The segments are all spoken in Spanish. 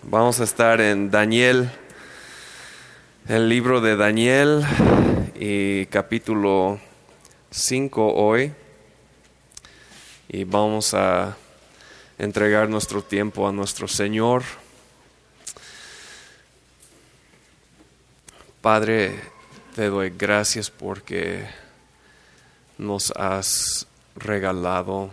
Vamos a estar en Daniel, el libro de Daniel y capítulo 5 hoy. Y vamos a entregar nuestro tiempo a nuestro Señor. Padre, te doy gracias porque nos has regalado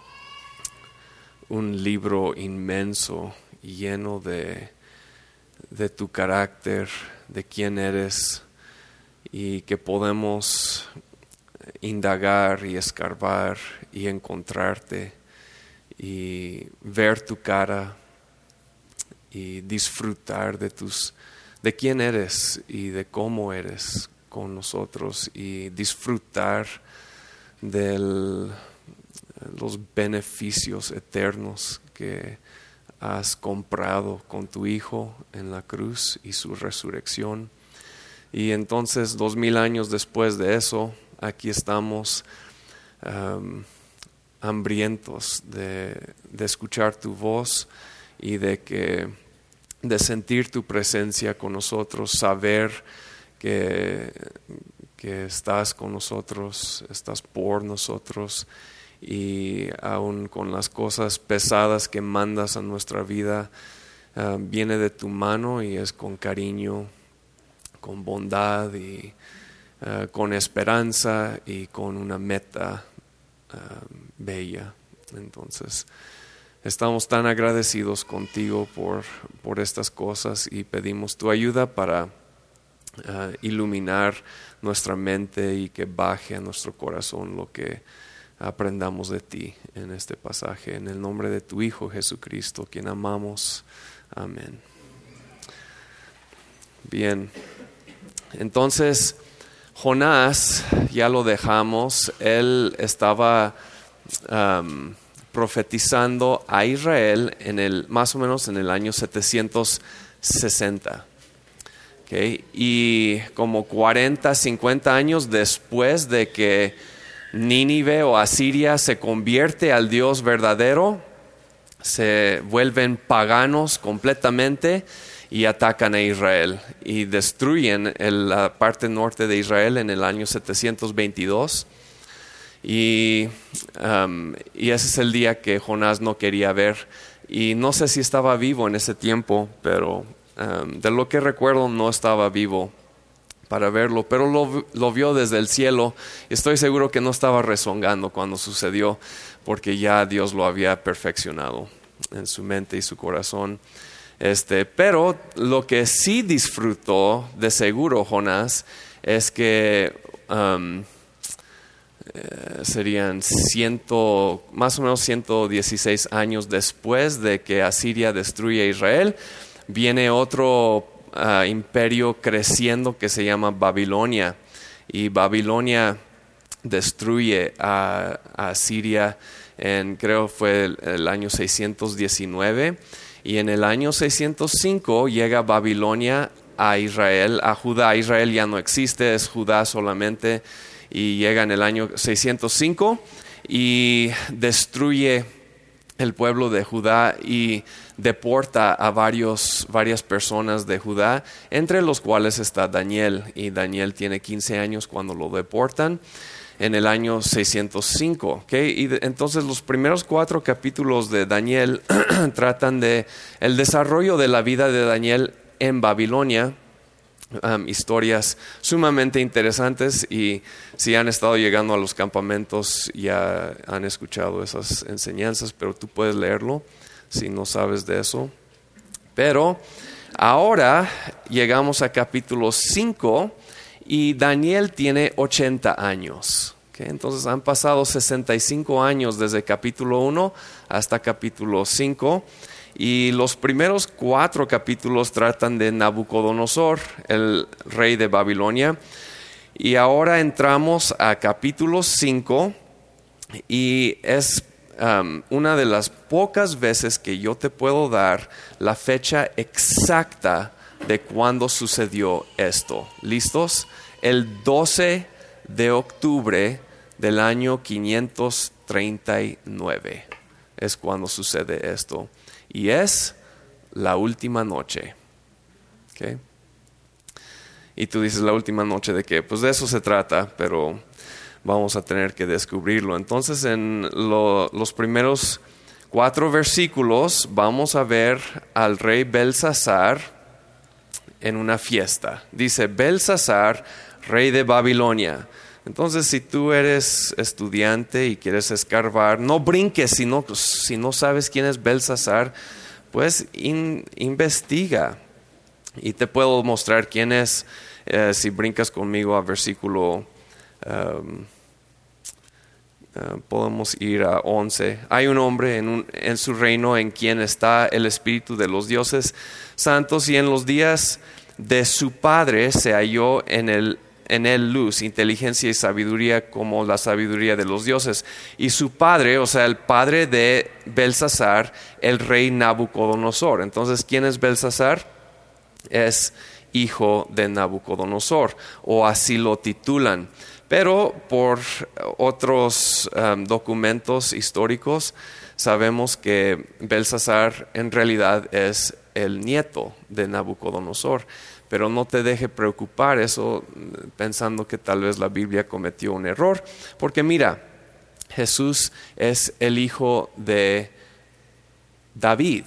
un libro inmenso, lleno de tu carácter, de quién eres, y que podemos indagar y escarbar y encontrarte y ver tu cara y disfrutar de quién eres y de cómo eres con nosotros, y disfrutar de los beneficios eternos que has comprado con tu Hijo en la cruz y su resurrección. Y entonces 2000 años después de eso, aquí estamos hambrientos de escuchar tu voz y de sentir tu presencia con nosotros, saber que estás con nosotros, estás por nosotros. Y aun con las cosas pesadas que mandas a nuestra vida, viene de tu mano y es con cariño, con bondad y con esperanza y con una meta bella. Entonces, estamos tan agradecidos contigo por estas cosas, y pedimos tu ayuda para iluminar nuestra mente y que baje a nuestro corazón lo que aprendamos de ti en este pasaje. En el nombre de tu Hijo Jesucristo, quien amamos. Amén. Bien. Entonces, Jonás, ya lo dejamos. Él estaba profetizando a Israel más o menos en el año 760. ¿Okay? Y como 40, 50 años después de que Nínive o Asiria se convierte al Dios verdadero, se vuelven paganos completamente y atacan a Israel y destruyen la parte norte de Israel en el año 722. Y ese es el día que Jonás no quería ver, y no sé si estaba vivo en ese tiempo, pero de lo que recuerdo no estaba vivo para verlo, pero lo vio desde el cielo. Estoy seguro que no estaba rezongando cuando sucedió, porque ya Dios lo había perfeccionado en su mente y su corazón. Pero lo que sí disfrutó de seguro Jonás es que serían más o menos 116 años después de que Asiria destruye a Israel, viene otro imperio creciendo que se llama Babilonia, y Babilonia destruye a Asiria creo fue el año 619, y en el año 605 llega Babilonia a Israel, a Judá. Israel ya no existe, es Judá solamente, y llega en el año 605 y destruye el pueblo de Judá y deporta a varias personas de Judá, entre los cuales está Daniel, y Daniel tiene 15 años cuando lo deportan en el año 605. ¿Okay? Y entonces los primeros 4 capítulos de Daniel tratan de el desarrollo de la vida de Daniel en Babilonia. Historias sumamente interesantes, y si han estado llegando a los campamentos ya han escuchado esas enseñanzas, pero tú puedes leerlo si no sabes de eso. Pero ahora llegamos a capítulo 5 y Daniel tiene 80 años. ¿Okay? Entonces han pasado 65 años desde capítulo 1 hasta capítulo 5. Y los primeros 4 capítulos tratan de Nabucodonosor, el rey de Babilonia. Y ahora entramos a capítulo 5, y es una de las pocas veces que yo te puedo dar la fecha exacta de cuándo sucedió esto. ¿Listos? El 12 de octubre del año 539 es cuando sucede esto. Y es la última noche. ¿Okay? Y tú dices, ¿la última noche de qué? Pues de eso se trata, pero vamos a tener que descubrirlo. Entonces, en los primeros 4 versículos vamos a ver al rey Belsasar en una fiesta. Dice, Belsasar, rey de Babilonia. Entonces, si tú eres estudiante y quieres escarbar, no brinques si no sabes quién es Belsasar, pues investiga. Y te puedo mostrar quién es si brincas conmigo a versículo... podemos ir a 11. Hay un hombre en su reino en quien está el espíritu de los dioses santos, y en los días de su padre se halló en él luz, inteligencia y sabiduría como la sabiduría de los dioses. Y su padre, o sea, el padre de Belsasar, el rey Nabucodonosor. Entonces, ¿quién es Belsasar? Es hijo de Nabucodonosor, o así lo titulan. Pero por otros documentos históricos sabemos que Belsasar en realidad es el nieto de Nabucodonosor. Pero no te deje preocupar eso pensando que tal vez la Biblia cometió un error. Porque mira, Jesús es el hijo de David.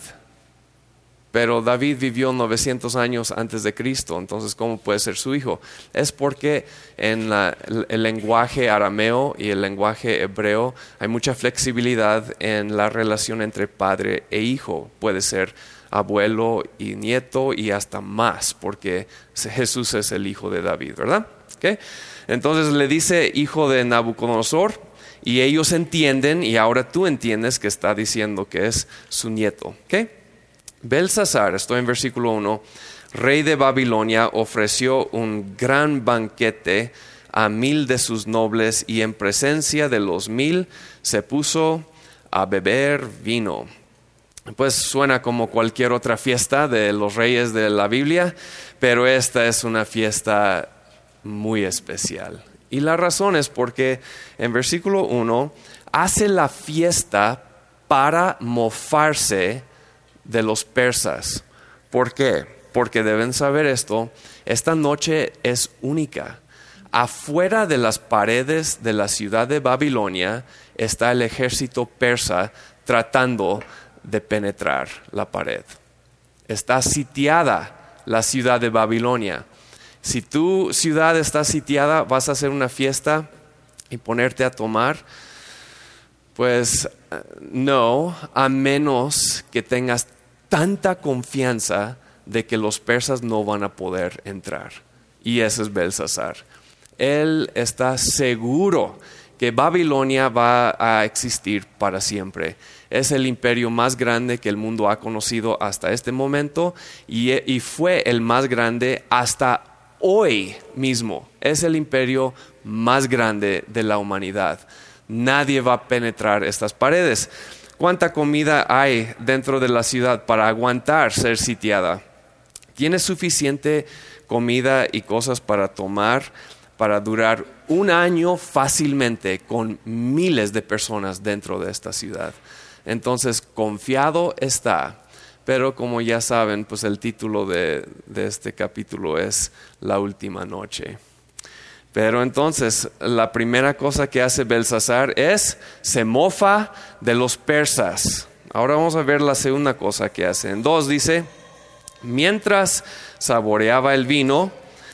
Pero David vivió 900 años antes de Cristo, entonces ¿cómo puede ser su hijo? Es porque en el lenguaje arameo y el lenguaje hebreo hay mucha flexibilidad en la relación entre padre e hijo. Puede ser abuelo y nieto y hasta más, porque Jesús es el hijo de David, ¿verdad? ¿Okay? Entonces le dice hijo de Nabucodonosor, y ellos entienden, y ahora tú entiendes que está diciendo que es su nieto. ¿Okay? Belsasar, estoy en versículo 1, rey de Babilonia, ofreció un gran banquete a 1000 de sus nobles, y en presencia de los 1000 se puso a beber vino. Pues suena como cualquier otra fiesta de los reyes de la Biblia, pero esta es una fiesta muy especial. Y la razón es porque en versículo 1 hace la fiesta para mofarse de los persas. ¿Por qué? Porque deben saber esto, esta noche es única. Afuera de las paredes de la ciudad de Babilonia está el ejército persa tratando de penetrar la pared. Está sitiada la ciudad de Babilonia. Si tu ciudad está sitiada, vas a hacer una fiesta y ponerte a tomar. Pues no, a menos que tengas tanta confianza de que los persas no van a poder entrar. Y ese es Belsasar. Él está seguro que Babilonia va a existir para siempre. Es el imperio más grande que el mundo ha conocido hasta este momento, y fue el más grande hasta hoy mismo. Es el imperio más grande de la humanidad. Nadie va a penetrar estas paredes. ¿Cuánta comida hay dentro de la ciudad para aguantar ser sitiada? ¿Tienes suficiente comida y cosas para tomar para durar un año fácilmente con miles de personas dentro de esta ciudad? Entonces, confiado está. Pero como ya saben, pues el título de este capítulo es La Última Noche. Pero entonces, la primera cosa que hace Belsasar es, se mofa de los persas. Ahora vamos a ver la segunda cosa que hace. En 2 dice, mientras saboreaba el vino,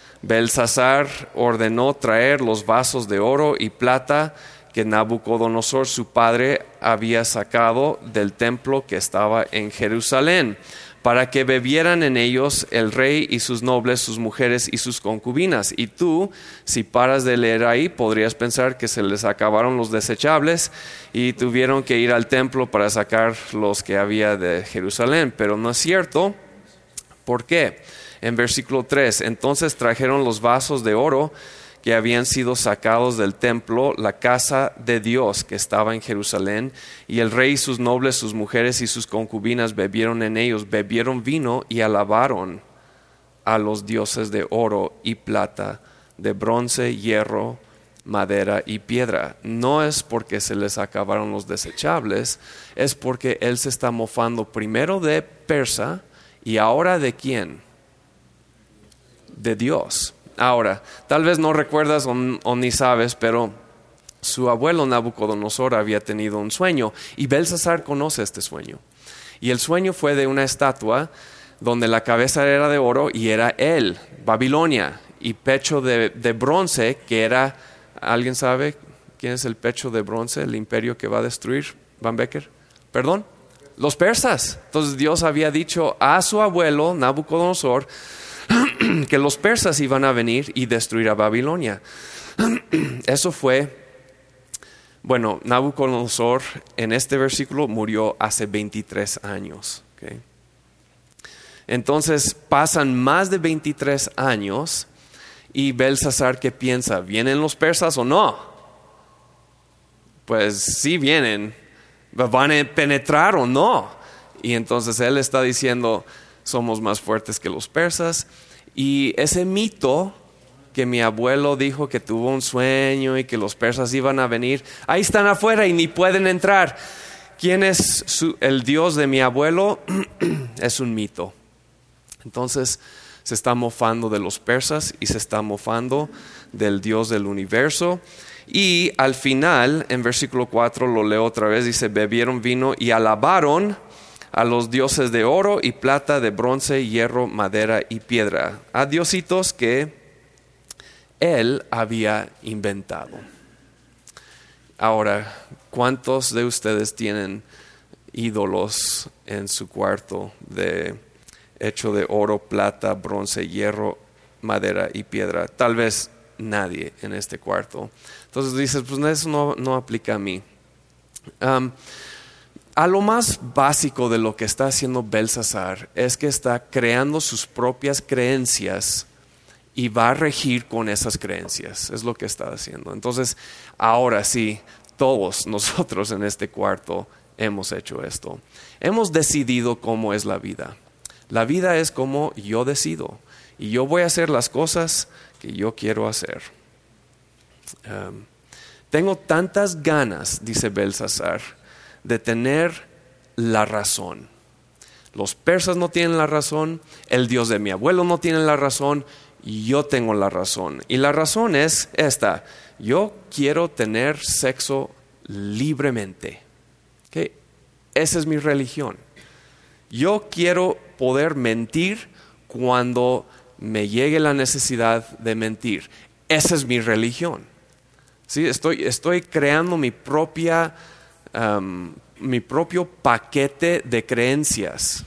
Belsasar ordenó traer los vasos de oro y plata que Nabucodonosor su padre había sacado del templo que estaba en Jerusalén, para que bebieran en ellos el rey y sus nobles, sus mujeres y sus concubinas. Y tú, si paras de leer ahí, podrías pensar que se les acabaron los desechables y tuvieron que ir al templo para sacar los que había de Jerusalén. Pero no es cierto. ¿Por qué? En versículo 3, entonces trajeron los vasos de oro que habían sido sacados del templo, la casa de Dios que estaba en Jerusalén, y el rey y sus nobles, sus mujeres y sus concubinas bebieron en ellos, bebieron vino y alabaron a los dioses de oro y plata, de bronce, hierro, madera y piedra. No es porque se les acabaron los desechables, es porque él se está mofando primero de Persa ¿Y ahora de quién? De Dios. Ahora, tal vez no recuerdas o ni sabes, pero su abuelo Nabucodonosor había tenido un sueño y Belsasar conoce este sueño. Y el sueño fue de una estatua donde la cabeza era de oro y era él, Babilonia, y pecho de bronce, que era, ¿alguien sabe quién es el pecho de bronce, el imperio que va a destruir Van Becker? ¿Perdón? Los persas. Entonces Dios había dicho a su abuelo Nabucodonosor que los persas iban a venir y destruir a Babilonia. Eso fue, bueno, Nabucodonosor en este versículo murió hace 23 años. ¿Okay? Entonces pasan más de 23 años y Belsasar, ¿qué piensa? ¿Vienen los persas o no? Pues sí vienen. ¿Van a penetrar o no? Y entonces él está diciendo, somos más fuertes que los persas. Y ese mito que mi abuelo dijo que tuvo un sueño y que los persas iban a venir, ahí están afuera y ni pueden entrar. ¿Quién es el Dios de mi abuelo? Es un mito. Entonces se está mofando de los persas y se está mofando del Dios del universo. Y al final, en versículo 4, lo leo otra vez, dice, bebieron vino y alabaron a los dioses de oro y plata, de bronce, hierro, madera y piedra, a diositos que él había inventado. Ahora, ¿cuántos de ustedes tienen ídolos en su cuarto hecho de oro, plata, bronce, hierro, madera y piedra? Tal vez nadie en este cuarto. Entonces dices, pues eso no aplica a mí. A lo más básico de lo que está haciendo Belsasar es que está creando sus propias creencias y va a regir con esas creencias. Es lo que está haciendo. Entonces, ahora sí, todos nosotros en este cuarto hemos hecho esto. Hemos decidido cómo es la vida. La vida es como yo decido. Y yo voy a hacer las cosas que yo quiero hacer. Tengo tantas ganas, dice Belsasar, de tener la razón. Los persas no tienen la razón, el Dios de mi abuelo no tiene la razón, yo tengo la razón. Y la razón es esta: yo quiero tener sexo libremente. ¿Okay? Esa es mi religión. Yo quiero poder mentir cuando me llegue la necesidad de mentir. Esa es mi religión. ¿Sí? Estoy creando mi propio paquete de creencias.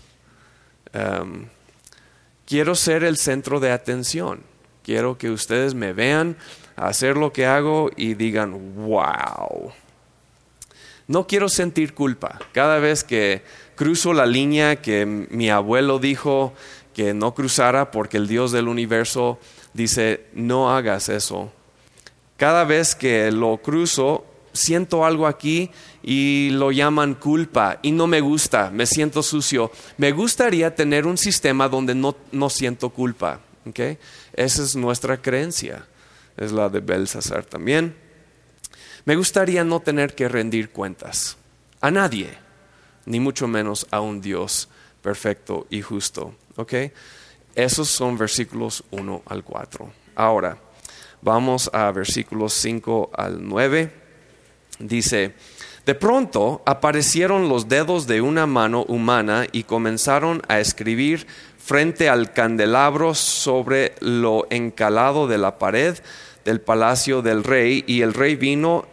Quiero ser el centro de atención. Quiero que ustedes me vean hacer lo que hago y digan, wow. No quiero sentir culpa. Cada vez que cruzo la línea que mi abuelo dijo que no cruzara porque el Dios del universo dice, no hagas eso. Cada vez que lo cruzo, siento algo aquí y lo llaman culpa y no me gusta, me siento sucio. Me gustaría tener un sistema donde no siento culpa. ¿Okay? Esa es nuestra creencia, es la de Belsasar también. Me gustaría no tener que rendir cuentas a nadie, ni mucho menos a un Dios perfecto y justo. ¿Okay? Esos son versículos 1 al 4. Ahora, vamos a versículos 5 al 9. Dice, de pronto aparecieron los dedos de una mano humana y comenzaron a escribir frente al candelabro sobre lo encalado de la pared del palacio del rey, y el rey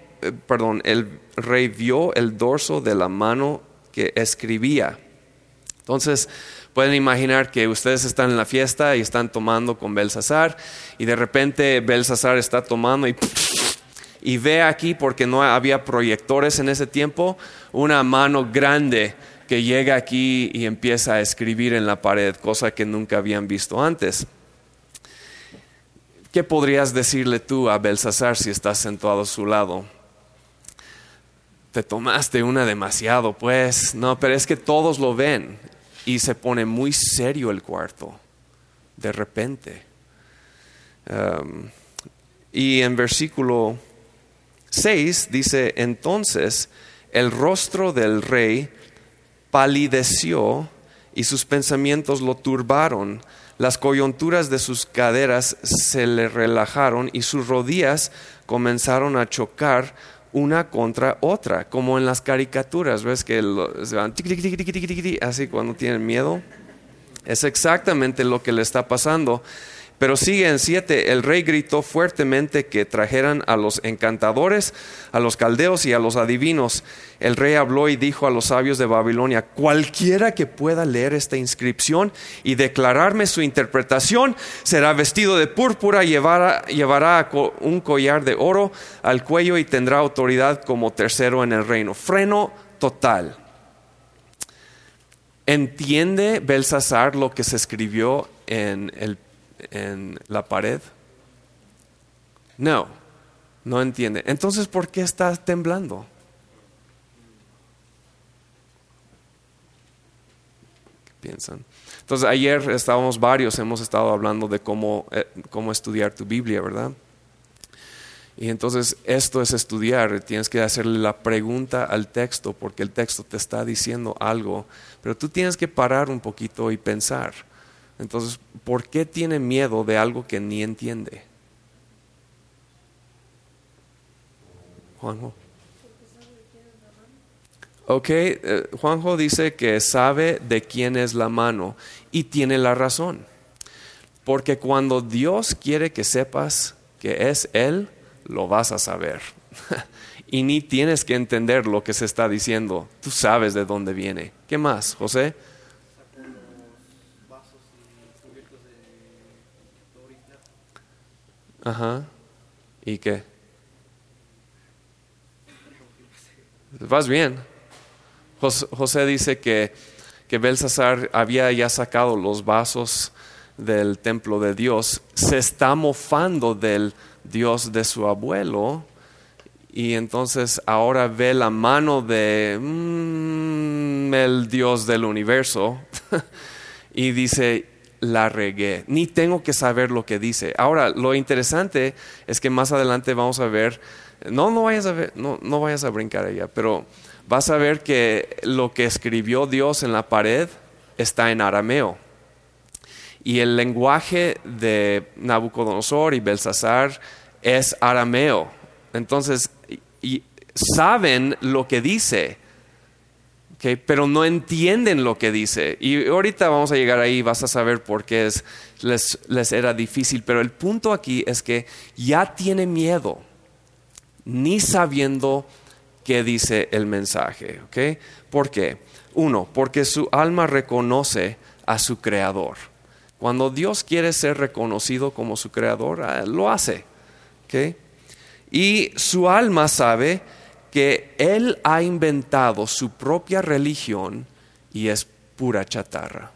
vio el dorso de la mano que escribía. Entonces, pueden imaginar que ustedes están en la fiesta y están tomando con Belsasar, y de repente Belsasar está tomando y ve aquí, porque no había proyectores en ese tiempo, una mano grande que llega aquí y empieza a escribir en la pared, cosa que nunca habían visto antes. ¿Qué podrías decirle tú a Belsasar si estás sentado a su lado? Te tomaste una demasiado, pues. No, pero es que todos lo ven y se pone muy serio el cuarto, de repente. Y en versículo 6 dice, entonces el rostro del rey palideció y sus pensamientos lo turbaron. Las coyunturas de sus caderas se le relajaron y sus rodillas comenzaron a chocar una contra otra, como en las caricaturas. ¿Ves que se van tiqui, tiqui, tiqui, tiqui, tiqui, tiqui, así cuando tienen miedo? Es exactamente lo que le está pasando. Pero sigue en 7, el rey gritó fuertemente que trajeran a los encantadores, a los caldeos y a los adivinos. El rey habló y dijo a los sabios de Babilonia: cualquiera que pueda leer esta inscripción y declararme su interpretación será vestido de púrpura, llevará un collar de oro al cuello y tendrá autoridad como tercero en el reino. Freno total. ¿Entiende Belsasar lo que se escribió en la pared? No entiende. Entonces, ¿por qué está temblando? ¿Qué piensan? Entonces, ayer hemos estado hablando de cómo estudiar tu Biblia, ¿verdad? Y entonces esto es estudiar, tienes que hacerle la pregunta al texto porque el texto te está diciendo algo, pero tú tienes que parar un poquito y pensar. Entonces, ¿por qué tiene miedo de algo que ni entiende? Juanjo. Ok, Juanjo dice que sabe de quién es la mano y tiene la razón. Porque cuando Dios quiere que sepas que es Él, lo vas a saber. Y ni tienes que entender lo que se está diciendo. Tú sabes de dónde viene. ¿Qué más, José? Ajá. ¿Y qué? Vas bien. José dice que Belsasar había ya sacado los vasos del templo de Dios. Se está mofando del Dios de su abuelo. Y entonces ahora ve la mano de el Dios del universo. Y dice: la regué, ni tengo que saber lo que dice. Ahora, lo interesante es que más adelante vamos a ver, no vayas a brincar allá, pero vas a ver que lo que escribió Dios en la pared está en arameo. Y el lenguaje de Nabucodonosor y Belsasar es arameo. Entonces, y saben lo que dice, okay, pero no entienden lo que dice. Y ahorita vamos a llegar ahí, vas a saber por qué les era difícil. Pero el punto aquí es que ya tiene miedo, ni sabiendo qué dice el mensaje. ¿Okay? ¿Por qué? 1, porque su alma reconoce a su creador. Cuando Dios quiere ser reconocido como su creador, lo hace. ¿Okay? Y su alma sabe que Él ha inventado su propia religión y es pura chatarra.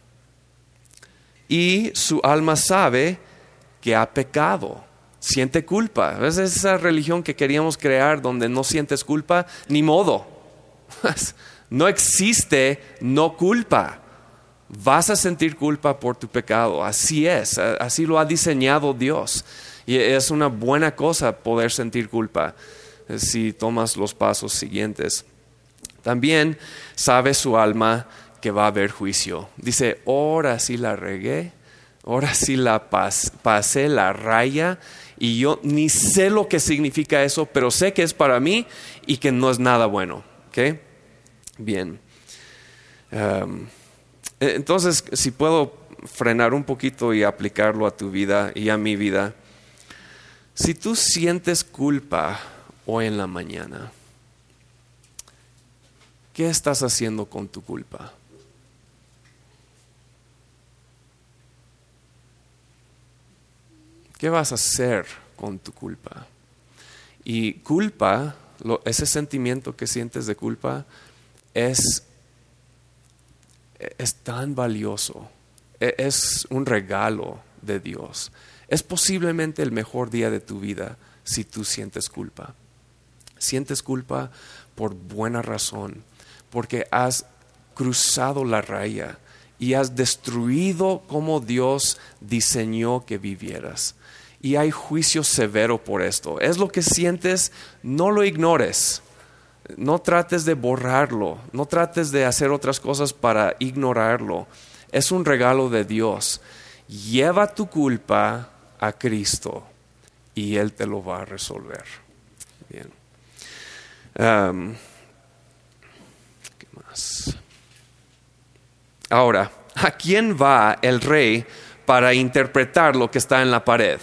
Y su alma sabe que ha pecado, siente culpa. ¿Ves? Esa religión que queríamos crear donde no sientes culpa, ni modo. No existe no culpa. Vas a sentir culpa por tu pecado. Así es, así lo ha diseñado Dios. Y es una buena cosa poder sentir culpa si tomas los pasos siguientes. También sabe su alma que va a haber juicio. Dice: ahora sí la regué, ahora sí la pasé la raya y yo ni sé lo que significa eso, pero sé que es para mí y que no es nada bueno. ¿Okay? Bien. Entonces, si puedo frenar un poquito y aplicarlo a tu vida y a mi vida. Si tú sientes culpa hoy en la mañana, ¿qué estás haciendo con tu culpa? ¿Qué vas a hacer con tu culpa? Y culpa, ese sentimiento que sientes de culpa, es tan valioso, es un regalo de Dios. Es posiblemente el mejor día de tu vida si tú sientes culpa. Sientes culpa por buena razón, porque has cruzado la raya y has destruido como Dios diseñó que vivieras. Y hay juicio severo por esto. Es lo que sientes, no lo ignores. No trates de borrarlo, no trates de hacer otras cosas para ignorarlo. Es un regalo de Dios. Lleva tu culpa a Cristo y Él te lo va a resolver. Bien. ¿Qué más? Ahora, ¿a quién va el rey para interpretar lo que está en la pared?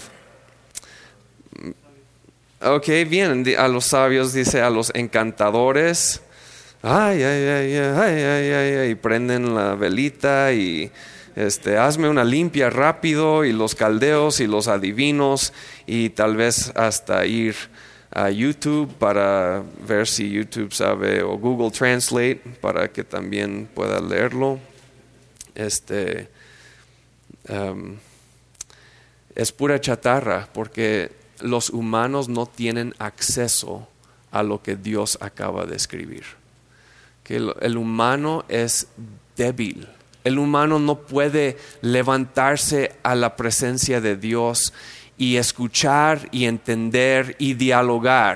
Ok, bien, a los sabios dice, a los encantadores. Ay, y prenden la velita y hazme una limpia rápido, y los caldeos y los adivinos, y tal vez hasta ir a YouTube para ver si YouTube sabe, o Google Translate para que también pueda leerlo. Es pura chatarra, porque los humanos no tienen acceso a lo que Dios acaba de escribir. Que el humano es débil. El humano no puede levantarse a la presencia de Dios y escuchar y entender y dialogar.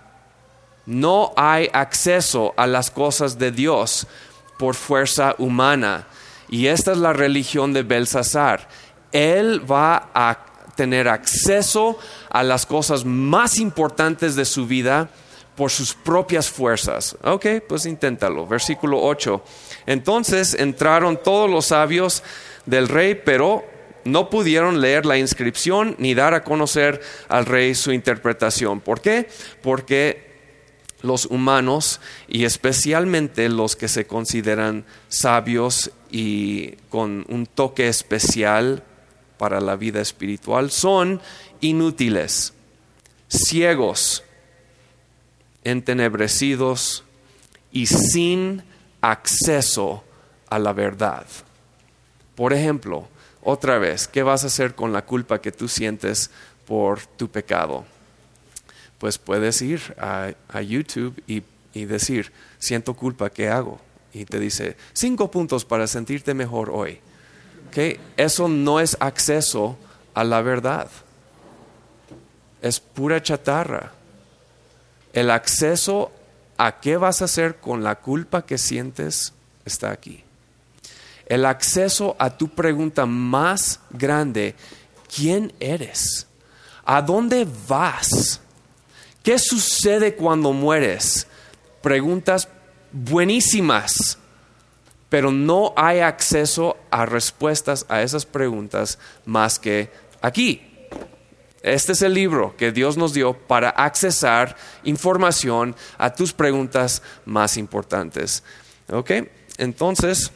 No hay acceso a las cosas de Dios por fuerza humana. Y esta es la religión de Belsasar. Él va a tener acceso a las cosas más importantes de su vida por sus propias fuerzas. Ok, pues inténtalo. Versículo 8. Entonces entraron todos los sabios del rey, pero no pudieron leer la inscripción ni dar a conocer al rey su interpretación. ¿Por qué? Porque los humanos, y especialmente los que se consideran sabios y con un toque especial para la vida espiritual, son inútiles, ciegos, entenebrecidos y sin acceso a la verdad. Por ejemplo, otra vez, ¿qué vas a hacer con la culpa que tú sientes por tu pecado? Pues puedes ir a YouTube y decir, siento culpa, ¿qué hago? Y te dice, 5 puntos para sentirte mejor hoy. ¿Okay? Eso no es acceso a la verdad. Es pura chatarra. El acceso a qué vas a hacer con la culpa que sientes está aquí. El acceso a tu pregunta más grande, ¿quién eres? ¿A dónde vas? ¿Qué sucede cuando mueres? Preguntas buenísimas, pero no hay acceso a respuestas a esas preguntas más que aquí. Este es el libro que Dios nos dio para accesar información a tus preguntas más importantes. ¿Ok? Entonces,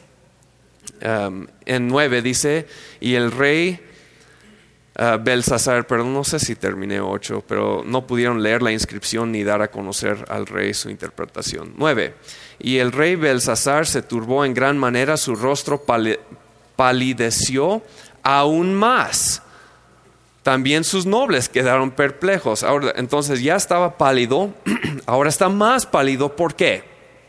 en 9 dice, y el rey Belsasar, perdón, no sé si terminé 8, pero no pudieron leer la inscripción ni dar a conocer al rey su interpretación. 9. Y el rey Belsasar se turbó en gran manera, su rostro palideció aún más. También sus nobles quedaron perplejos. Ahora, entonces ya estaba pálido, ahora está más pálido. ¿Por qué?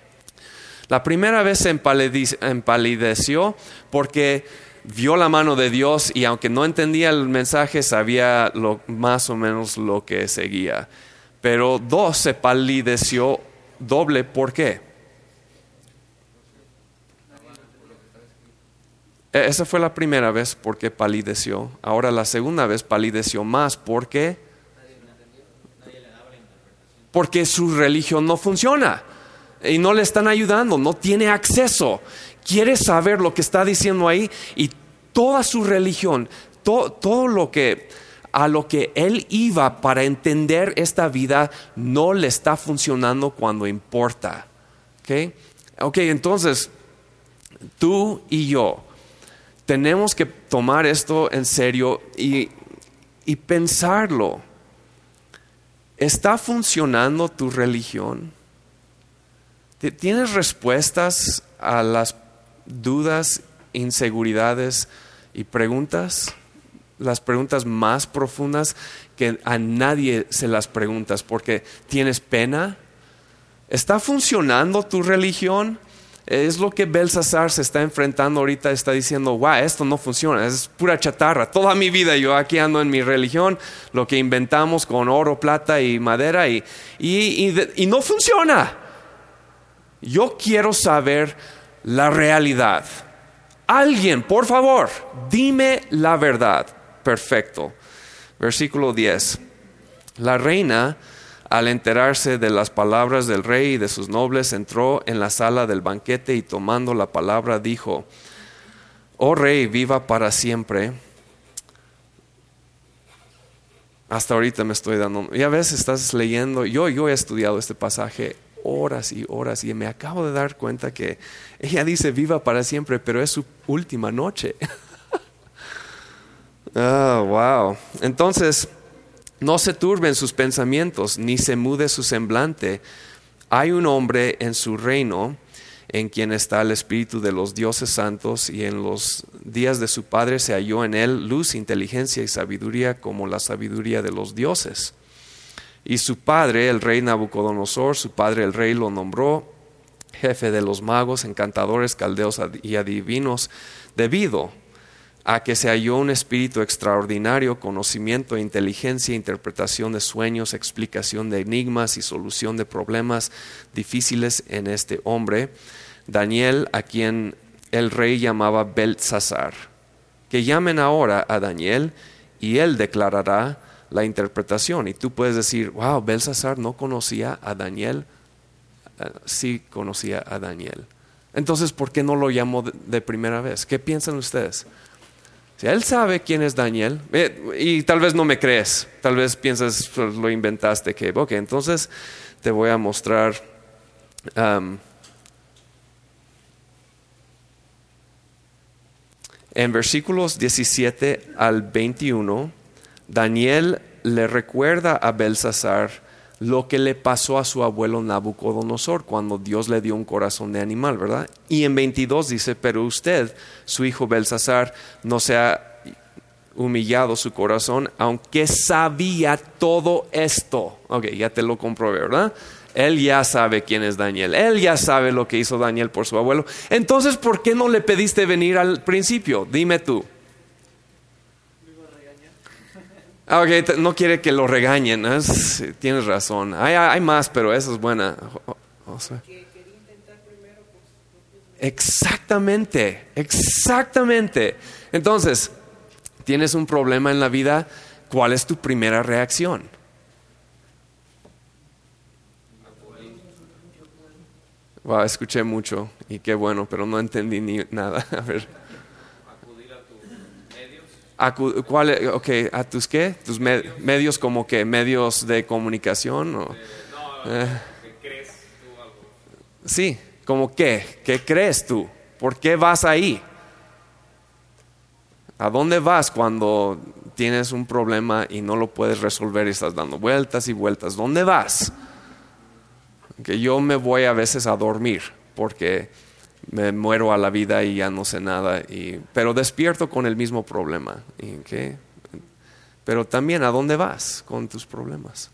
La primera vez se empalideció porque vio la mano de Dios, y aunque no entendía el mensaje, sabía más o menos lo que seguía. Pero 2, se palideció doble. ¿Por qué? Esa fue la primera vez porque palideció. Ahora la segunda vez palideció más. ¿Por qué? Porque su religión no funciona y no le están ayudando, no tiene acceso. Quiere saber lo que está diciendo ahí, y toda su religión, todo lo que a lo que él iba para entender esta vida, no le está funcionando cuando importa. Ok, entonces tú y yo tenemos que tomar esto en serio y pensarlo. ¿Está funcionando tu religión? ¿Tienes respuestas a las dudas, inseguridades y preguntas? Las preguntas más profundas que a nadie se las preguntas porque tienes pena. ¿Está funcionando tu religión? Es lo que Belsasar se está enfrentando ahorita. Está diciendo, wow, esto no funciona, es pura chatarra. Toda mi vida yo aquí ando en mi religión, lo que inventamos con oro, plata y madera, y no funciona. Yo quiero saber la realidad. alguien, por favor, dime la verdad. Perfecto. Versículo 10. La reina, al enterarse de las palabras del rey y de sus nobles, entró en la sala del banquete y tomando la palabra dijo: oh rey, viva para siempre. Hasta ahorita me estoy dando, ya ves, estás leyendo, yo he estudiado este pasaje horas y horas y me acabo de dar cuenta que ella dice viva para siempre, pero es su última noche. Wow. Entonces, no se turben sus pensamientos, ni se mude su semblante. Hay un hombre en su reino en quien está el espíritu de los dioses santos, y en los días de su padre se halló en él luz, inteligencia y sabiduría como la sabiduría de los dioses. Y su padre, el rey Nabucodonosor, su padre el rey, lo nombró jefe de los magos, encantadores, caldeos y adivinos, debido a que se halló un espíritu extraordinario, conocimiento, inteligencia, interpretación de sueños, explicación de enigmas y solución de problemas difíciles en este hombre, Daniel, a quien el rey llamaba Beltsasar. Que llamen ahora a Daniel y él declarará la interpretación. Y tú puedes decir, wow, Beltsasar no conocía a Daniel. Sí conocía a Daniel. Entonces, ¿por qué no lo llamó de primera vez? ¿Qué piensan ustedes? Si él sabe quién es Daniel, y tal vez no me crees, tal vez piensas, pues, lo inventaste, que ok, entonces te voy a mostrar en versículos 17 al 21, Daniel le recuerda a Beltsasar lo que le pasó a su abuelo Nabucodonosor cuando Dios le dio un corazón de animal, ¿verdad? Y en 22 dice, pero usted, su hijo Beltsasar, no se ha humillado su corazón, aunque sabía todo esto. Ok, ya te lo comprobé, ¿verdad? Él ya sabe quién es Daniel. Él ya sabe lo que hizo Daniel por su abuelo. Entonces, ¿por qué no le pediste venir al principio? Dime tú. Ok, no quiere que lo regañen. Tienes razón. Hay más, pero esa es buena. Exactamente. Entonces, tienes un problema en la vida. ¿Cuál es tu primera reacción? Wow, escuché mucho y qué bueno, pero no entendí ni nada. A ver. ¿A tus qué? ¿Tus medios como que medios de comunicación? ¿O? ¿Qué crees tú algo? Sí, ¿como qué? ¿Qué crees tú? ¿Por qué vas ahí? ¿A dónde vas cuando tienes un problema y no lo puedes resolver y estás dando vueltas y vueltas? ¿Dónde vas? Que yo me voy a veces a dormir porque me muero a la vida y ya no sé nada, pero despierto con el mismo problema. Pero también, ¿a dónde vas con tus problemas?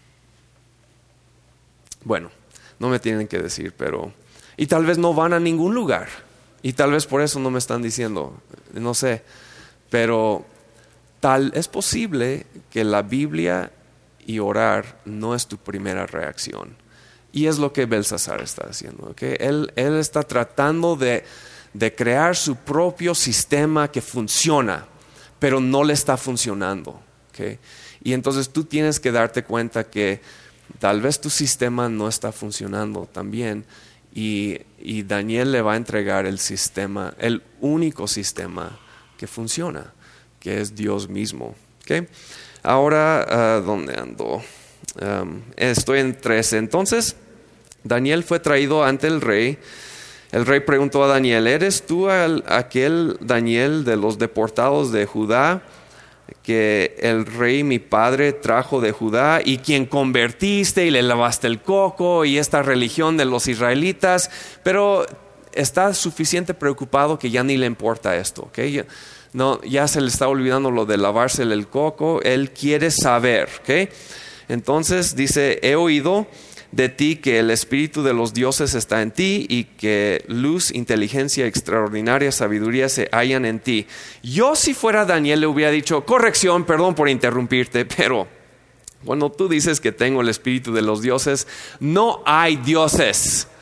Bueno, no me tienen que decir, pero... Y tal vez no van a ningún lugar. Y tal vez por eso no me están diciendo, no sé. Pero es posible que la Biblia y orar no es tu primera reacción. Y es lo que Beltsasar está haciendo. ¿Okay? Él está tratando de crear su propio sistema que funciona, pero no le está funcionando. ¿Okay? Y entonces tú tienes que darte cuenta que tal vez tu sistema no está funcionando también. Y Daniel le va a entregar el sistema, el único sistema que funciona, que es Dios mismo. ¿Okay? Ahora, ¿dónde ando? Estoy en 13. Entonces, Daniel fue traído ante el rey. El rey preguntó a Daniel, ¿eres tú aquel Daniel de los deportados de Judá que el rey mi padre trajo de Judá y quien convertiste y le lavaste el coco y esta religión de los israelitas? Pero está suficiente preocupado que ya ni le importa esto, ¿okay? No, ya se le está olvidando lo de lavarse el coco. Él quiere saber, ¿okay? Entonces dice, he oído de ti que el espíritu de los dioses está en ti y que luz, inteligencia, extraordinaria sabiduría se hallan en ti. Yo, si fuera Daniel, le hubiera dicho, corrección, perdón por interrumpirte, pero cuando tú dices que tengo el espíritu de los dioses, no hay dioses.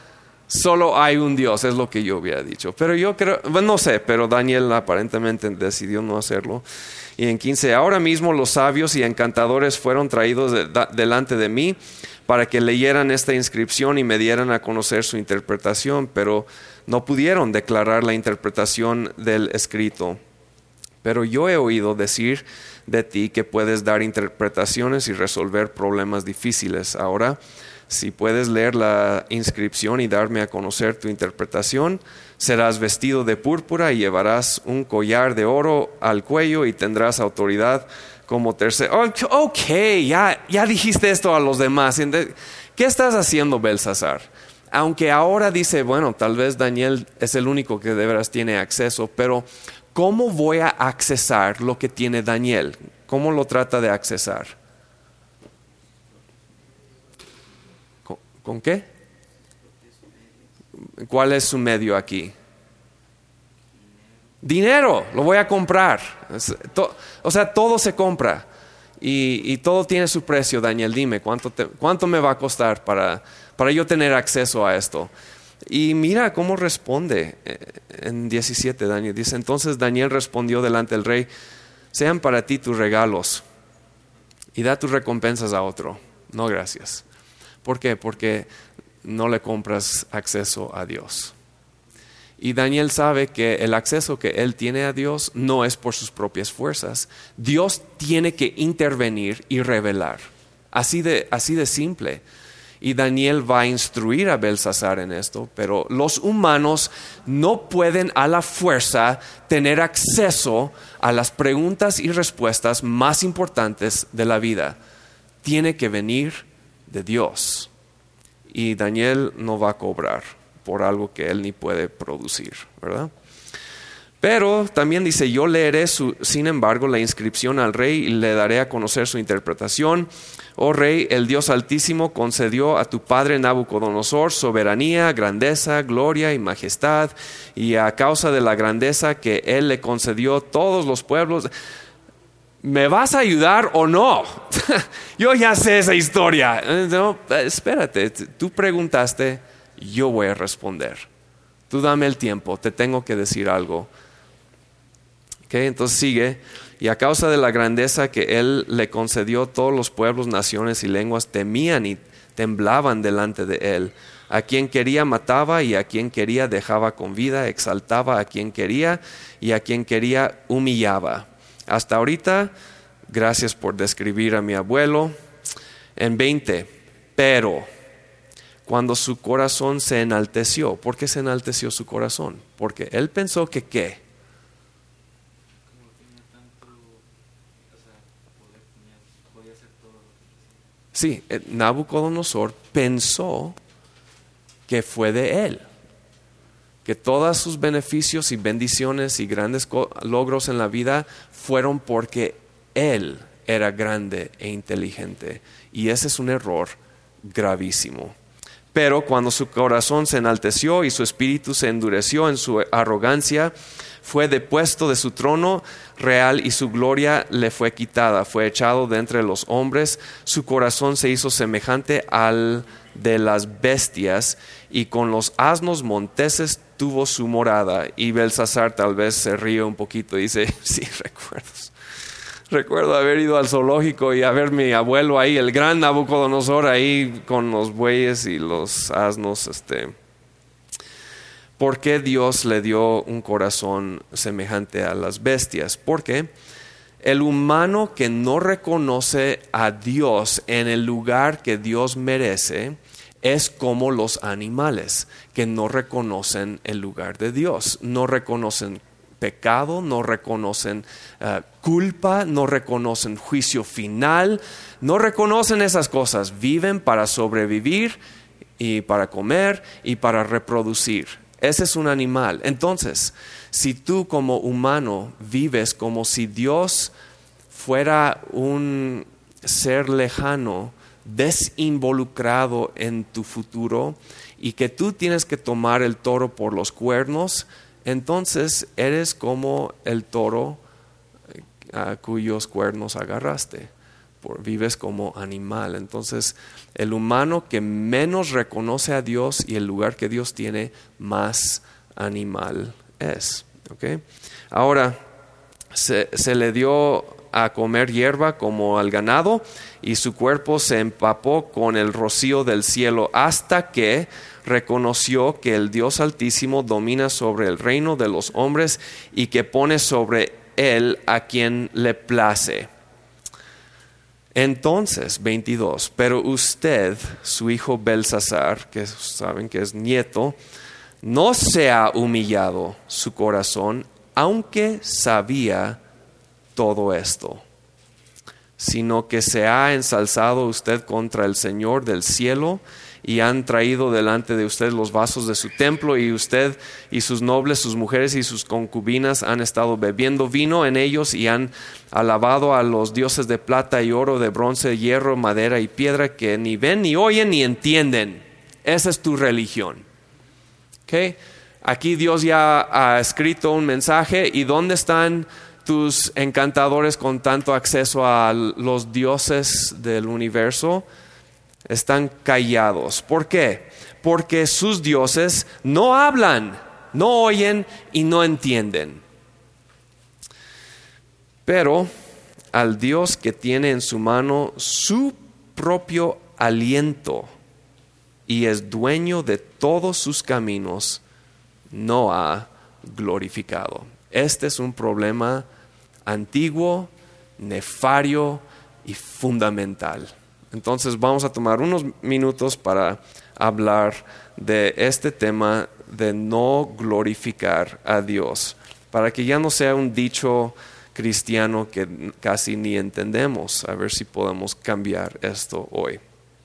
Solo hay un Dios, es lo que yo hubiera dicho. Pero yo creo, bueno, no sé, pero Daniel aparentemente decidió no hacerlo. Y en 15, ahora mismo los sabios y encantadores fueron traídos delante de mí para que leyeran esta inscripción y me dieran a conocer su interpretación, pero no pudieron declarar la interpretación del escrito. Pero yo he oído decir de ti que puedes dar interpretaciones y resolver problemas difíciles. Ahora, si puedes leer la inscripción y darme a conocer tu interpretación, serás vestido de púrpura y llevarás un collar de oro al cuello y tendrás autoridad como tercero. Ok, ya dijiste esto a los demás. ¿Qué estás haciendo, Belsasar? Aunque ahora dice, bueno, tal vez Daniel es el único que de veras tiene acceso, pero ¿cómo voy a accesar lo que tiene Daniel? ¿Cómo lo trata de accesar? ¿Con qué? ¿Cuál es su medio aquí? Dinero, lo voy a comprar. O sea, todo se compra y todo tiene su precio. Daniel, dime, ¿cuánto me va a costar para yo tener acceso a esto? Y mira cómo responde en 17. Daniel dice, entonces Daniel respondió delante del rey, sean para ti tus regalos y da tus recompensas a otro. No, gracias. ¿Por qué? Porque no le compras acceso a Dios. Y Daniel sabe que el acceso que él tiene a Dios no es por sus propias fuerzas. Dios tiene que intervenir y revelar. Así de simple. Y Daniel va a instruir a Belsasar en esto, pero los humanos no pueden a la fuerza tener acceso a las preguntas y respuestas más importantes de la vida. Tiene que venir de Dios. Y Daniel no va a cobrar por algo que él ni puede producir, ¿verdad? Pero también dice, yo leeré sin embargo la inscripción al rey y le daré a conocer su interpretación. Oh rey, el Dios Altísimo concedió a tu padre Nabucodonosor soberanía, grandeza, gloria y majestad, y a causa de la grandeza que él le concedió todos los pueblos. ¿Me vas a ayudar o no? Yo ya sé esa historia. No, espérate, tú preguntaste, yo voy a responder. Tú dame el tiempo, te tengo que decir algo. Entonces sigue, y a causa de la grandeza que él le concedió, todos los pueblos, naciones y lenguas temían y temblaban delante de él. A quien quería mataba y a quien quería dejaba con vida, exaltaba a quien quería y a quien quería humillaba. Hasta ahorita, gracias por describir a mi abuelo. En 20, pero cuando su corazón se enalteció, ¿por qué se enalteció su corazón? Porque él pensó que ¿qué? Sí, Nabucodonosor pensó que fue de él, que todos sus beneficios y bendiciones y grandes logros en la vida fueron porque él era grande e inteligente. Y ese es un error gravísimo. Pero cuando su corazón se enalteció y su espíritu se endureció en su arrogancia, fue depuesto de su trono real y su gloria le fue quitada. Fue echado de entre los hombres. Su corazón se hizo semejante al de las bestias y con los asnos monteses tuvo su morada. Y Belsasar tal vez se ríe un poquito y dice, sí, recuerdo haber ido al zoológico y a ver mi abuelo ahí, el gran Nabucodonosor ahí con los bueyes y los asnos. ¿Por qué Dios le dio un corazón semejante a las bestias? Porque el humano que no reconoce a Dios en el lugar que Dios merece es como los animales que no reconocen el lugar de Dios, no reconocen pecado, no reconocen culpa, no reconocen juicio final, no reconocen esas cosas. Viven para sobrevivir y para comer y para reproducir. Ese es un animal. Entonces, si tú como humano vives como si Dios fuera un ser lejano, desinvolucrado en tu futuro y que tú tienes que tomar el toro por los cuernos, entonces eres como el toro a cuyos cuernos agarraste. vives como animal. Entonces, el humano que menos reconoce a Dios y el lugar que Dios tiene, más animal es. ¿Okay? Ahora, se le dio a comer hierba como al ganado y su cuerpo se empapó con el rocío del cielo hasta que reconoció que el Dios Altísimo domina sobre el reino de los hombres y que pone sobre él a quien le place. Entonces, 22, pero usted, su hijo Belsasar, que saben que es nieto, no se ha humillado su corazón, aunque sabía todo esto, sino que se ha ensalzado usted contra el Señor del cielo y han traído delante de usted los vasos de su templo y usted y sus nobles, sus mujeres y sus concubinas han estado bebiendo vino en ellos y han alabado a los dioses de plata y oro, de bronce, hierro, madera y piedra que ni ven, ni oyen, ni entienden. Esa es tu religión. ¿Okay? Aquí Dios ya ha escrito un mensaje. ¿Y dónde están tus encantadores con tanto acceso a los dioses del universo? Están callados. ¿Por qué? Porque sus dioses no hablan, no oyen y no entienden. Pero al Dios que tiene en su mano su propio aliento y es dueño de todos sus caminos, no ha glorificado. Este es un problema antiguo, nefario y fundamental. Entonces vamos a tomar unos minutos para hablar de este tema de no glorificar a Dios, para que ya no sea un dicho cristiano que casi ni entendemos. A ver si podemos cambiar esto hoy.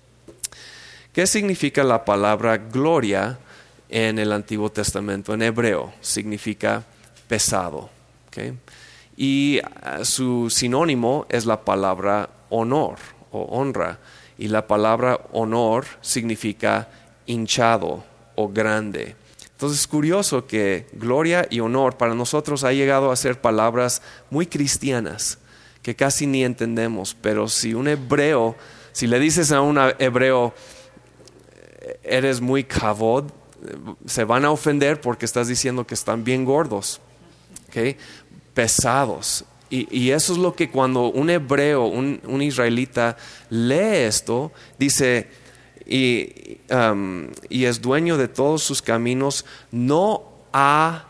¿Qué significa la palabra gloria en el Antiguo Testamento? En hebreo significa pesado. ¿Okay? Y su sinónimo es la palabra honor o honra. Y la palabra honor significa hinchado o grande. Entonces es curioso que gloria y honor para nosotros ha llegado a ser palabras muy cristianas que casi ni entendemos. Pero si un hebreo, si le dices a un hebreo, eres muy kavod, se van a ofender porque estás diciendo que están bien gordos, ¿okay? Pesados. Y eso es lo que cuando un hebreo, un israelita lee esto, dice, y es dueño de todos sus caminos, no ha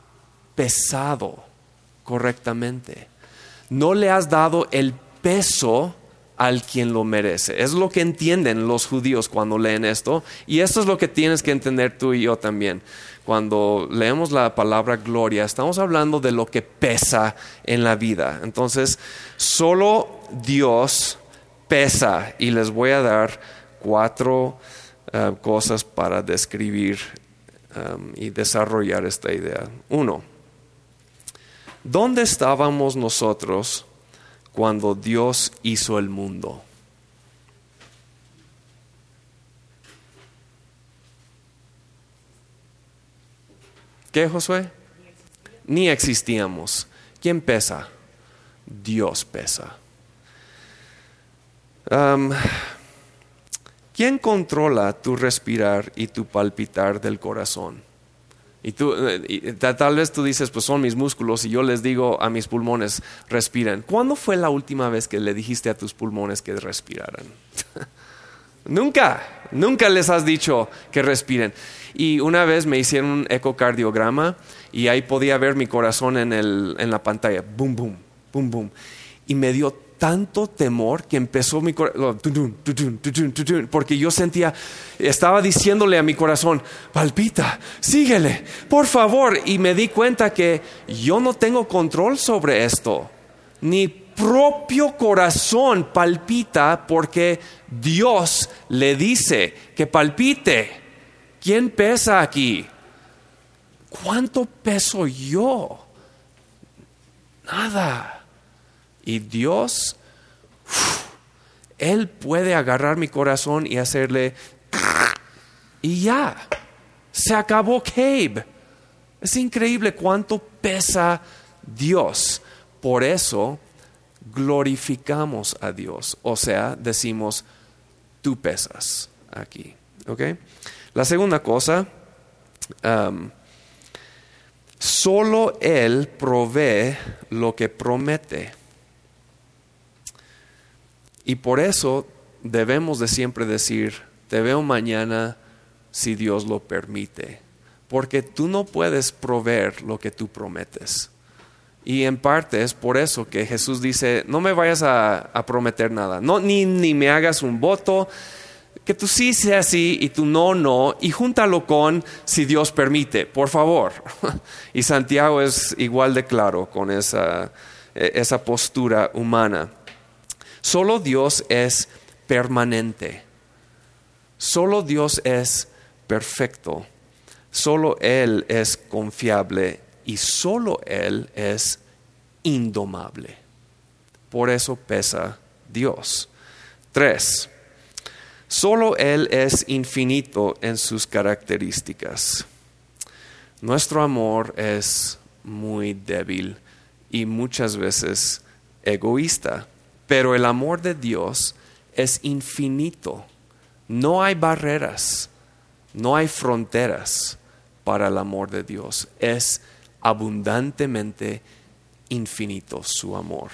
pesado correctamente. No le has dado el peso al quien lo merece. Es lo que entienden los judíos cuando leen esto, y esto es lo que tienes que entender tú y yo también. Cuando leemos la palabra gloria, estamos hablando de lo que pesa en la vida. Entonces, solo Dios pesa, y les voy a dar 4 cosas para describir y desarrollar esta idea. 1. ¿Dónde estábamos nosotros cuando Dios hizo el mundo? ¿Qué, Josué? Ni existíamos. ¿Quién pesa? Dios pesa. ¿Quién controla tu respirar y tu palpitar del corazón? Y tú, tal vez tú dices, pues son mis músculos, y yo les digo a mis pulmones, respiren. ¿Cuándo fue la última vez que le dijiste a tus pulmones que respiraran? Nunca les has dicho que respiren. Y una vez me hicieron un ecocardiograma y ahí podía ver mi corazón en la pantalla. Boom, boom, boom, boom. Y me dio tanto temor que empezó mi corazón, porque yo estaba diciéndole a mi corazón, palpita, síguele, por favor. Y me di cuenta que yo no tengo control sobre esto. Mi propio corazón palpita porque Dios le dice que palpite. ¿Quién pesa aquí? ¿Cuánto peso yo? Nada. Y Dios, Él puede agarrar mi corazón y hacerle, y ya, se acabó Cabe. Es increíble cuánto pesa Dios. Por eso glorificamos a Dios. O sea, decimos, tú pesas aquí. ¿Ok? La segunda cosa, solo Él provee lo que promete. Y por eso debemos de siempre decir, te veo mañana si Dios lo permite. Porque tú no puedes proveer lo que tú prometes. Y en parte es por eso que Jesús dice, no me vayas a prometer nada. No, ni me hagas un voto, que tú sí sea sí y tú no. Y júntalo con si Dios permite, por favor. Y Santiago es igual de claro con esa postura humana. Solo Dios es permanente. Solo Dios es perfecto. Solo Él es confiable y solo Él es indomable. Por eso pesa Dios. 3. Solo Él es infinito en sus características. Nuestro amor es muy débil y muchas veces egoísta, pero el amor de Dios es infinito. No hay barreras, no hay fronteras para el amor de Dios. Es abundantemente infinito su amor.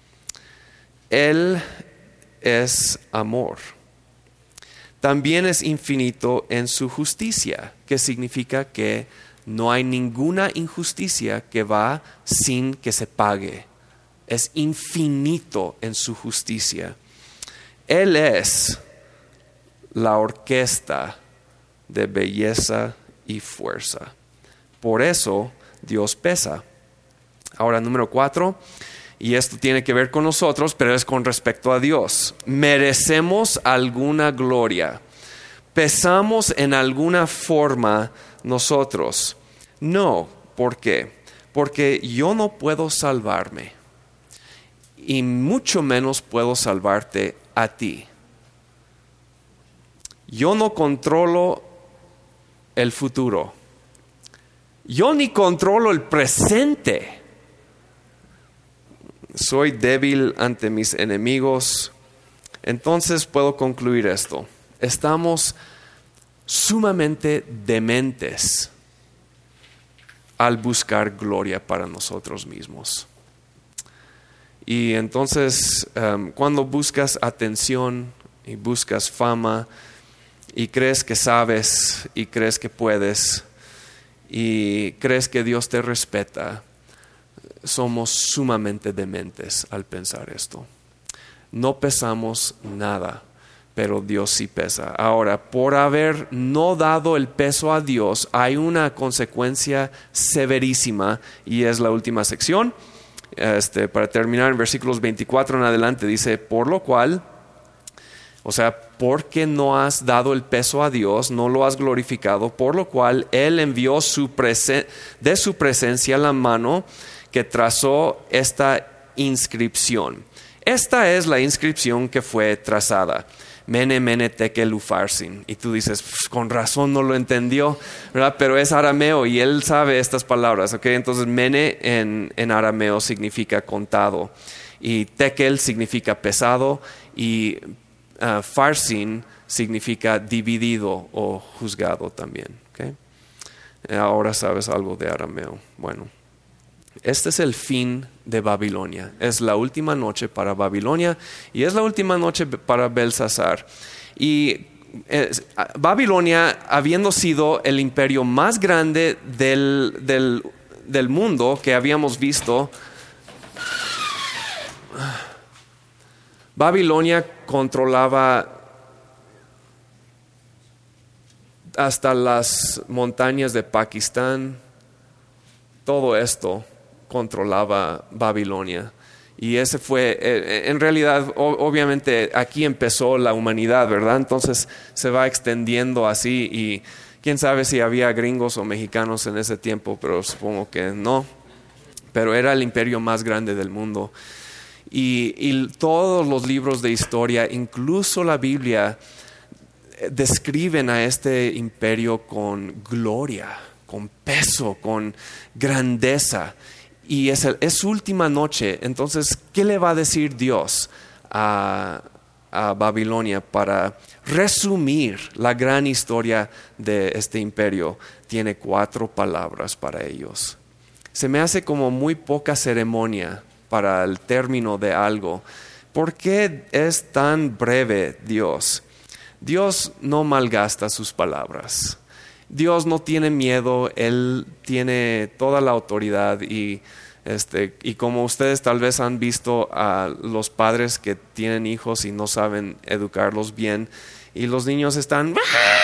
Él es amor. También es infinito en su justicia, que significa que no hay ninguna injusticia que va sin que se pague. Es infinito en su justicia. Él es la orquesta de belleza y fuerza. Por eso Dios pesa. Ahora, número 4, y esto tiene que ver con nosotros, pero es con respecto a Dios. ¿Merecemos alguna gloria? ¿Pesamos en alguna forma nosotros? No. ¿Por qué? Porque yo no puedo salvarme. Y mucho menos puedo salvarte a ti. Yo no controlo el futuro. Yo ni controlo el presente. Soy débil ante mis enemigos. Entonces puedo concluir esto. Estamos sumamente dementes al buscar gloria para nosotros mismos. Y entonces cuando buscas atención y buscas fama y crees que sabes y crees que puedes y crees que Dios te respeta, somos sumamente dementes al pensar esto. No pesamos nada, pero Dios sí pesa. Ahora, por haber no dado el peso a Dios, hay una consecuencia severísima y es la última sección. Para terminar, en versículos 24 en adelante dice, por lo cual, o sea, porque no has dado el peso a Dios, no lo has glorificado, por lo cual Él envió de su presencia la mano que trazó esta inscripción. Esta es la inscripción que fue trazada. Mene, mene, tekel, upharsin. Y tú dices, con razón no lo entendió, ¿verdad? Pero es arameo y él sabe estas palabras, ¿ok? Entonces, mene en arameo significa contado. Y tekel significa pesado. Y pharsin significa dividido o juzgado también, ¿ok? Ahora sabes algo de arameo. Bueno. Este es el fin de Babilonia. Es la última noche para Babilonia y es la última noche para Belsasar. Y Babilonia, habiendo sido el imperio más grande del mundo que habíamos visto, Babilonia controlaba hasta las montañas de Pakistán. Todo esto controlaba Babilonia. Y ese fue, en realidad, obviamente aquí empezó la humanidad, ¿verdad? Entonces se va extendiendo así y quién sabe si había gringos o mexicanos en ese tiempo, pero supongo que no. Pero era el imperio más grande del mundo. Y todos los libros de historia, incluso la Biblia, describen a este imperio con gloria, con peso, con grandeza. y es su última noche. Entonces, ¿qué le va a decir Dios a Babilonia para resumir la gran historia de este imperio? Tiene 4 palabras para ellos. Se me hace como muy poca ceremonia para el término de algo. ¿Por qué es tan breve Dios? Dios no malgasta sus palabras. Dios no tiene miedo, Él tiene toda la autoridad y como ustedes tal vez han visto a los padres que tienen hijos y no saben educarlos bien y los niños están...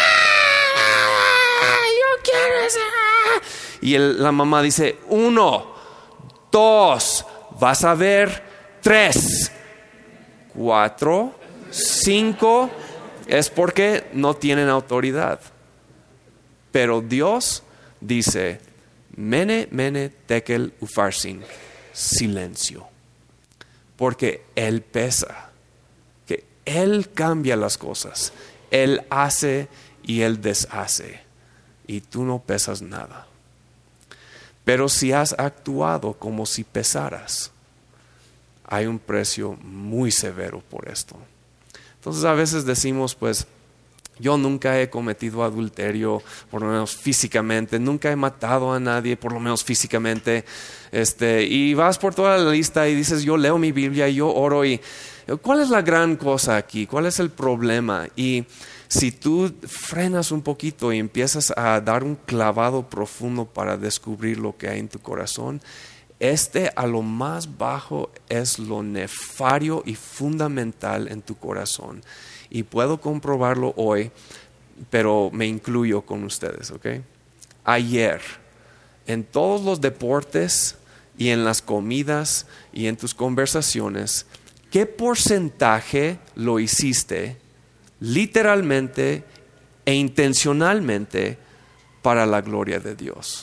Y la mamá dice, 1, 2, vas a ver 3, 4, 5, es porque no tienen autoridad. Pero Dios dice, mene, mene, tekel, ufarsin, silencio. Porque Él pesa, que Él cambia las cosas, Él hace y Él deshace, y tú no pesas nada. Pero si has actuado como si pesaras, hay un precio muy severo por esto. Entonces a veces decimos, pues, yo nunca he cometido adulterio, por lo menos físicamente, nunca he matado a nadie, por lo menos físicamente, y vas por toda la lista y dices, yo leo mi Biblia y yo oro, y ¿cuál es la gran cosa aquí? ¿Cuál es el problema? Y si tú frenas un poquito y empiezas a dar un clavado profundo para descubrir lo que hay en tu corazón, a lo más bajo es lo nefario y fundamental en tu corazón. Y puedo comprobarlo hoy, pero me incluyo con ustedes, ¿ok? Ayer, en todos los deportes y en las comidas y en tus conversaciones, ¿qué porcentaje lo hiciste literalmente e intencionalmente para la gloria de Dios?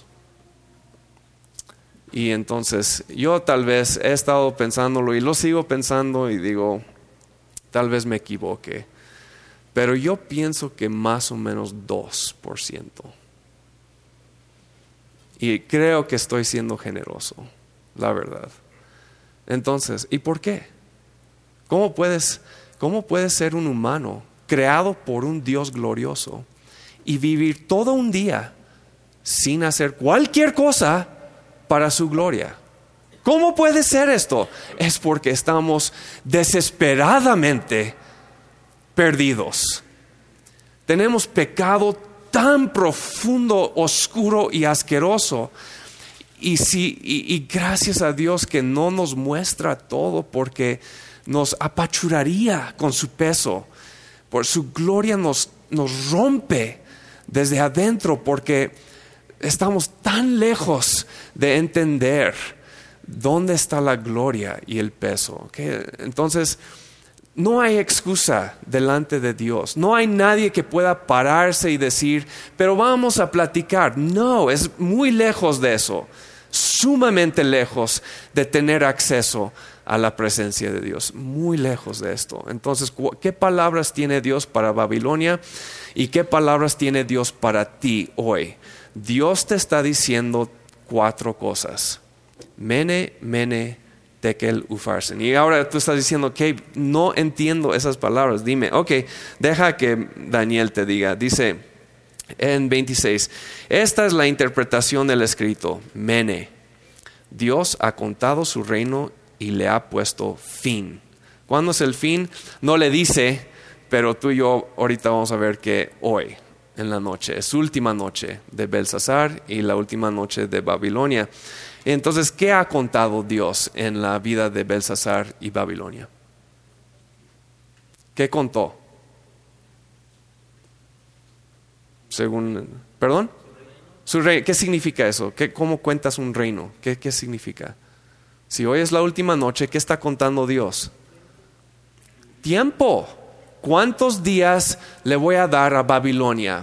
Y entonces yo tal vez he estado pensándolo y lo sigo pensando y digo, tal vez me equivoque, pero yo pienso que más o menos 2%. Y creo que estoy siendo generoso, la verdad. Entonces, ¿y por qué? ¿Cómo puedes ser un humano creado por un Dios glorioso y vivir todo un día sin hacer cualquier cosa para su gloria? ¿Cómo puede ser esto? Es porque estamos desesperadamente perdidos. Tenemos pecado tan profundo, oscuro y asqueroso. Y gracias a Dios que no nos muestra todo, porque nos apachuraría con su peso. Por su gloria nos rompe desde adentro, porque estamos tan lejos de entender dónde está la gloria y el peso. ¿Okay? Entonces, no hay excusa delante de Dios. No hay nadie que pueda pararse y decir, pero vamos a platicar. No, es muy lejos de eso. Sumamente lejos de tener acceso a la presencia de Dios. Muy lejos de esto. Entonces, ¿qué palabras tiene Dios para Babilonia? ¿Y qué palabras tiene Dios para ti hoy? Dios te está diciendo 4 cosas. Mene, mene, tekel, ufarsin. Y ahora tú estás diciendo, que no entiendo esas palabras. Dime, deja que Daniel te diga. Dice en 26, esta es la interpretación del escrito. Mene, Dios ha contado su reino y le ha puesto fin. ¿Cuándo es el fin? No le dice, pero tú y yo ahorita vamos a ver que hoy, en la noche, es última noche de Belsasar y la última noche de Babilonia. Entonces, ¿qué ha contado Dios en la vida de Belsasar y Babilonia? ¿Qué contó? ¿Perdón? Su reino. ¿Qué significa eso? ¿Cómo cuentas un reino? ¿Qué significa? Si hoy es la última noche, ¿qué está contando Dios? Tiempo. ¿Cuántos días le voy a dar a Babilonia?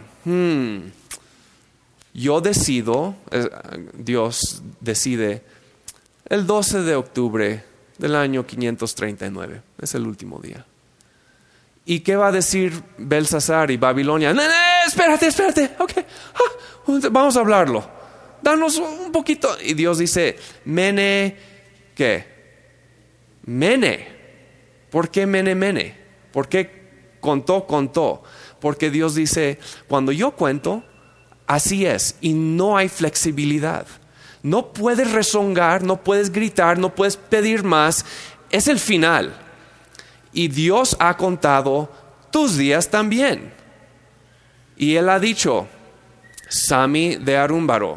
Yo decido, Dios decide, el 12 de octubre del año 539. Es el último día. ¿Y qué va a decir Belsasar y Babilonia? No, espérate. Okay. Vamos a hablarlo. danos un poquito. Y Dios dice, mene, ¿qué? Mene. ¿Por qué mene, mene? ¿Por qué contó? Porque Dios dice, cuando yo cuento, así es, y no hay flexibilidad. No puedes rezongar, no puedes gritar, no puedes pedir más. Es el final. Y Dios ha contado tus días también. Y Él ha dicho, Sami de Arúmbaro.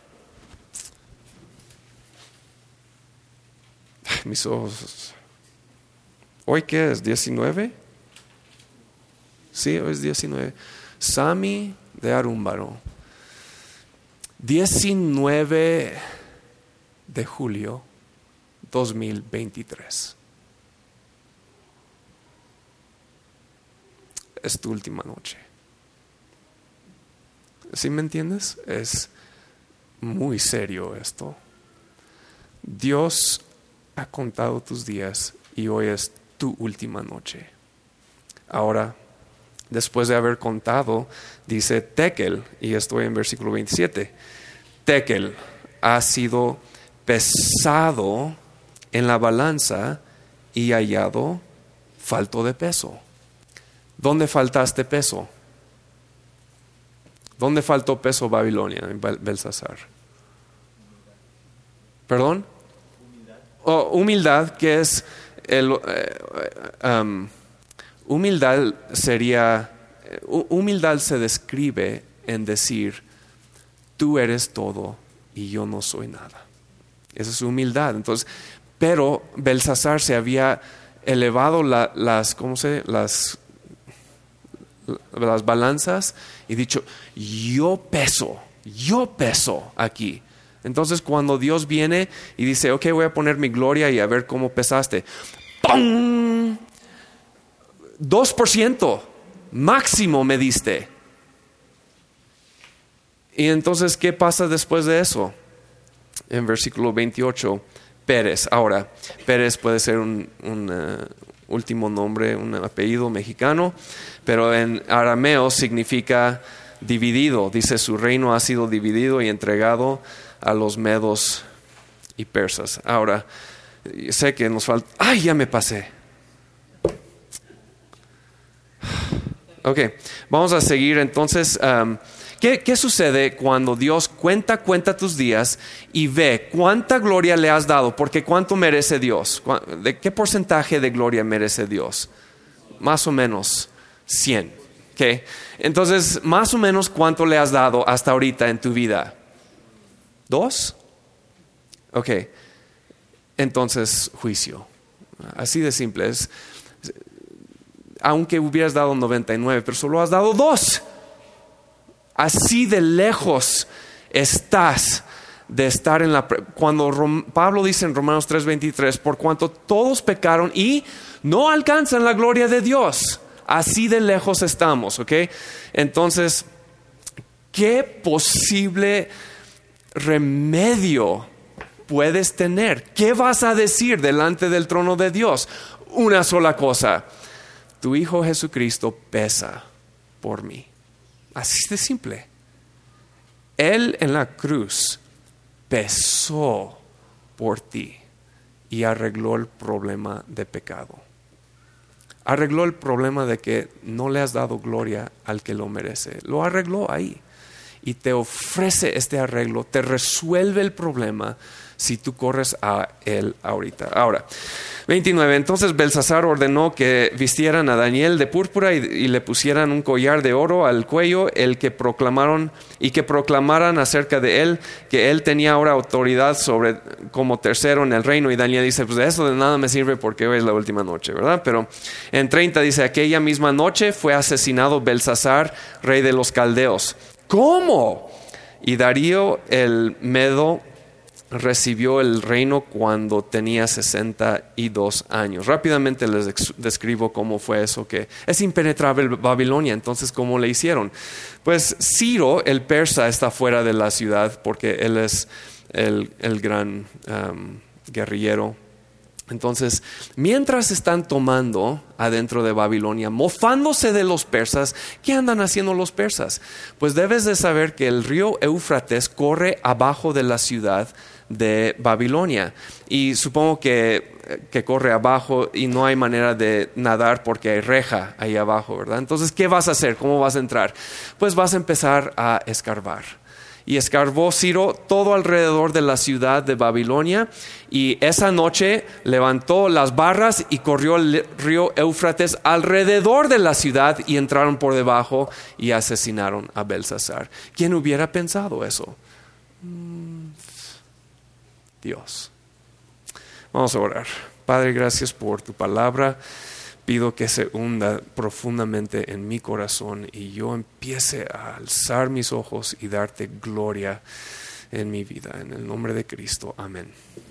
Mis ojos. ¿Hoy qué es? ¿19? Sí, hoy es 19. Sami de Arúmbaro. 19 de julio 2023. Es tu última noche. ¿Sí me entiendes? Es muy serio esto. Dios ha contado tus días y hoy es tu última noche. Ahora, después de haber contado, dice Tekel, y estoy en versículo 27. Tekel ha sido pesado en la balanza y hallado falto de peso. ¿Dónde faltaste peso? ¿Dónde faltó peso Babilonia en Belsasar? ¿Perdón? Humildad, que es humildad sería, humildad se describe en decir, tú eres todo y yo no soy nada. Esa es humildad. Entonces, pero Belsasar se había elevado las balanzas y dicho, yo peso aquí. Entonces cuando Dios viene y dice, ok, voy a poner mi gloria y a ver cómo pesaste. ¡Pum! 2% máximo me diste. Y entonces, ¿qué pasa después de eso? En versículo 28, Pérez. Ahora, Pérez puede ser un último nombre, un apellido mexicano, pero en arameo significa dividido. Dice, su reino ha sido dividido y entregado a los medos y persas. Ahora, sé que nos falta... ¡Ay, ya me pasé! Ok, vamos a seguir entonces. ¿Qué sucede cuando Dios cuenta tus días y ve cuánta gloria le has dado? Porque ¿cuánto merece Dios? ¿De qué porcentaje de gloria merece Dios? Más o menos 100. ¿Okay? Entonces, más o menos ¿cuánto le has dado hasta ahorita en tu vida? 2. Ok. Entonces, juicio. Así de simple es. Aunque hubieras dado 99, pero solo has dado 2. Así de lejos estás de estar en la... Cuando Pablo dice en Romanos 3:23, por cuanto todos pecaron y no alcanzan la gloria de Dios. Así de lejos estamos, ¿ok? Entonces, ¿qué posible remedio puedes tener? ¿Qué vas a decir delante del trono de Dios? Una sola cosa. Tu Hijo Jesucristo pesa por mí. Así de simple. Él en la cruz pesó por ti y arregló el problema de pecado. Arregló el problema de que no le has dado gloria al que lo merece. Lo arregló ahí. Y te ofrece este arreglo, te resuelve el problema si tú corres a él ahorita. Ahora, 29. Entonces Belsasar ordenó que vistieran a Daniel de púrpura y le pusieran un collar de oro al cuello, que proclamaran acerca de él, que él tenía ahora autoridad como tercero en el reino. Y Daniel dice, pues eso de nada me sirve porque hoy es la última noche, ¿verdad? Pero en 30 dice, aquella misma noche fue asesinado Belsasar, rey de los caldeos. ¿Cómo? Y Darío el Medo recibió el reino cuando tenía 62 años. Rápidamente les describo cómo fue eso, que es impenetrable Babilonia. Entonces, ¿cómo le hicieron? Pues Ciro, el persa, está fuera de la ciudad porque él es el gran guerrillero Entonces, mientras están tomando adentro de Babilonia, mofándose de los persas, ¿qué andan haciendo los persas? Pues debes de saber que el río Éufrates corre abajo de la ciudad de Babilonia. Y supongo que corre abajo y no hay manera de nadar porque hay reja ahí abajo, ¿verdad? Entonces, ¿qué vas a hacer? ¿Cómo vas a entrar? Pues vas a empezar a escarbar. Y escarbó Ciro todo alrededor de la ciudad de Babilonia, y esa noche levantó las barras y corrió el río Éufrates alrededor de la ciudad, y entraron por debajo y asesinaron a Belsasar. ¿Quién hubiera pensado eso? Dios. Vamos a orar. Padre, gracias por tu palabra. Pido que se hunda profundamente en mi corazón y yo empiece a alzar mis ojos y darte gloria en mi vida. En el nombre de Cristo. Amén.